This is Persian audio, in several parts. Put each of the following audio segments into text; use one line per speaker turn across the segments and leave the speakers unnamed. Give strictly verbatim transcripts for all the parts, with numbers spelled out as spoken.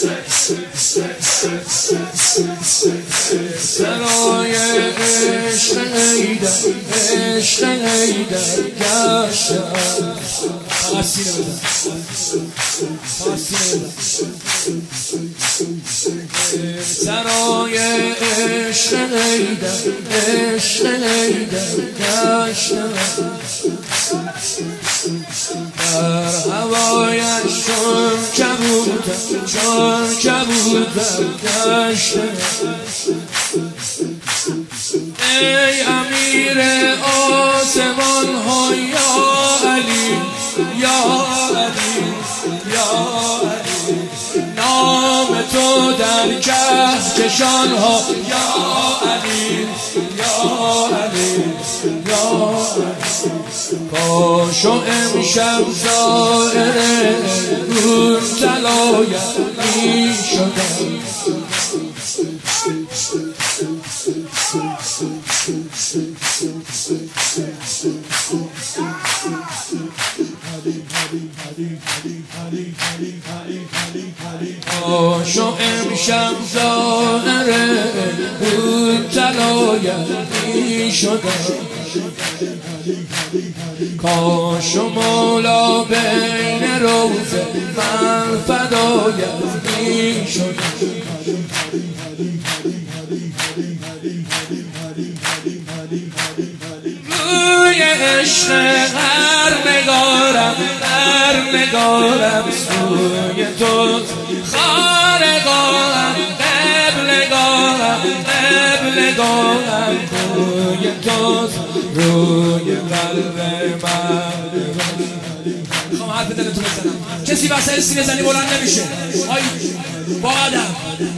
سرای عشق ایدر عشق ایدر گشتم فقط سینه بزن فقط سینه بزن سرای عشق ایدر عشق ایدر گشتم در هوایش چون کبوتر چون کبوتر گشتم ای امیر آسمان ها یا علی یا علی یا علی نام تو در کهکشان ها یا علی یا علی یا علی کاش و امشب زائر اون طلایت می شدم کاش و امشب زائر اون طلایت می شدم کاش و مولا بین روز من فدایت می شدم روی عشق هر نگارم هر نگارم سوی تو خارگاهم قبلگاهم قبلگاهم روی تو روی قلب من میخوام حرف دلتون بزنم کسی وسط سینه زنی بلند نمیشه آی با قدم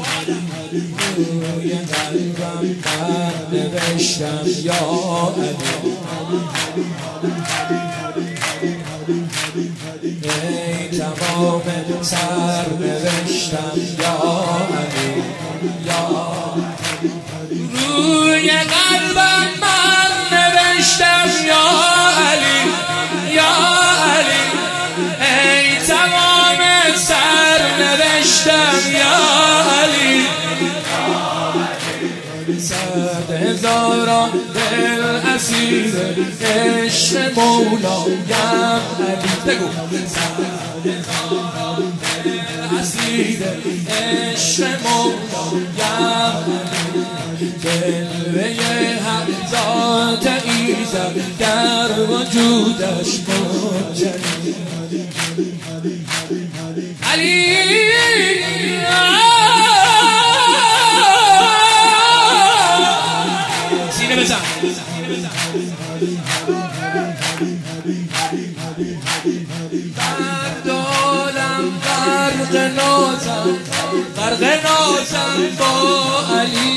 روی قلبم من نوشتم یا علی ای تمام سر نوشتم یا علی یا روی قلبم من نوشتم یا علی یا علی ای تمام سر نوشتم یا علی صد هزاران دل اسیر عشق مولایم علی بگو صد هزاران دل اسیر عشق مولایم جلوه هر ذات ایزد در وجودش منجلی علی سینه بزن درد عالم غرق نازم غرق نازم با علی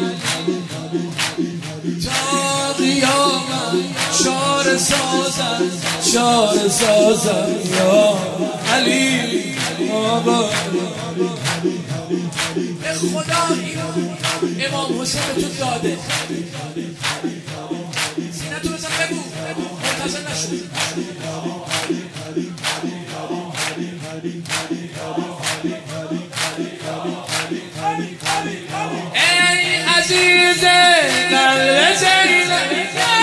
تا قیامت شار سازم شار سازم یا علی بابا به خدا امام حسین تو داده سینه تو بزن بگو منتظر نشو ای عزیز قلب زینب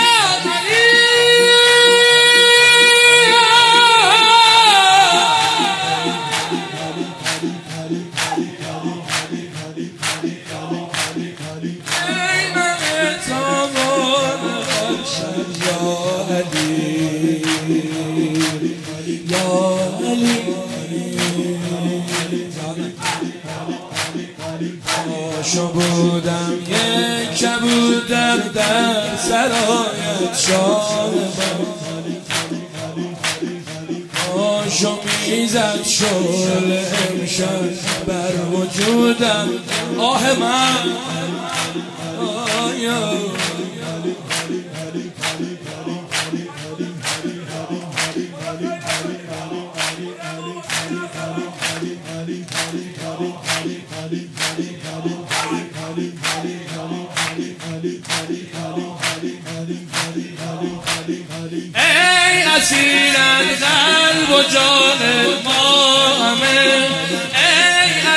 شو بودم یک کبوتر در سرایت شاهدم آشو میزد شعله امشب بر وجودم آه من آیا ای اسیرت قلب و جان ما همه ای